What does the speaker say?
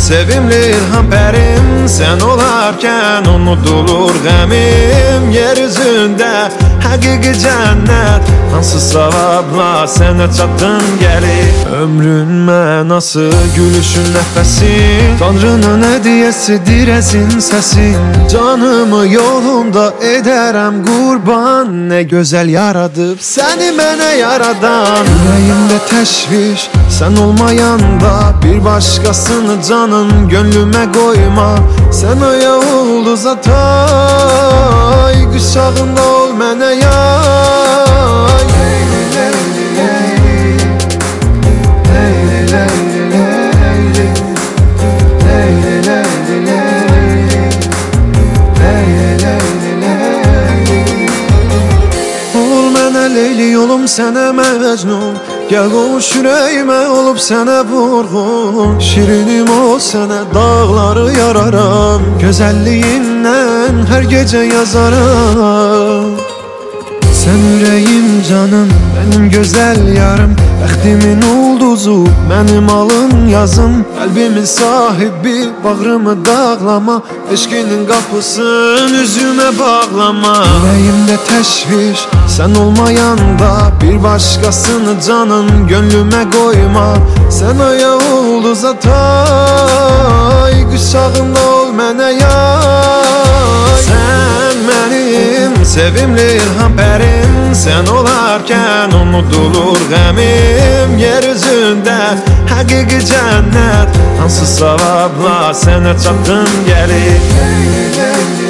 sevimli ilham pərim. Sən olarkən unudulur qəmim. Yer üzündə həqiqi cənnət, hansı savabla sənə çatdım gəlir. Ömrün mənası, gülüşün nəfəsin, Tanrının hədiyəsidir əzin səsin. Canımı yolunda edərəm qurban, nə gözəl yaradıb səni mənə yaradan. Ürəyimdə təşviş, sən olmayanda bir başqasını canım gönlümə qoyma. Sən o ya ulduz atay, qışağında ol mənə yay. Leyli, leyli, leyli, leyli, leyli, leyli, leyli, leyli, leyli, leyli. Ol mənə leyli, olum sənə məcnun. Gəl qovuş ürəyimə, olub sənə vurğun. Şirinim ol sənə, dağları yararam. Gözəlliyindən hər gecə yazaram. Sən ürəyim canım, mənim gözəl yarım, bəxtimin ulduzu, mənim alın yazım. Qəlbimin sahibi, bağrımı dağlama, eşqinin qapısın üzümə bağlama. Ürəyimdə təşviş, sən olmayanda bir başqasını canım gönlümə qoyma. Sən o ya ulduz atay, qışağında ol mənə yay. Sən mənim sevimli ilham pərim. Sən olarkən unudulur qəmim. Yer üzündə həqiqi cənnət, hansı savabla sənə çatdım gəlir. Leyli, leyli,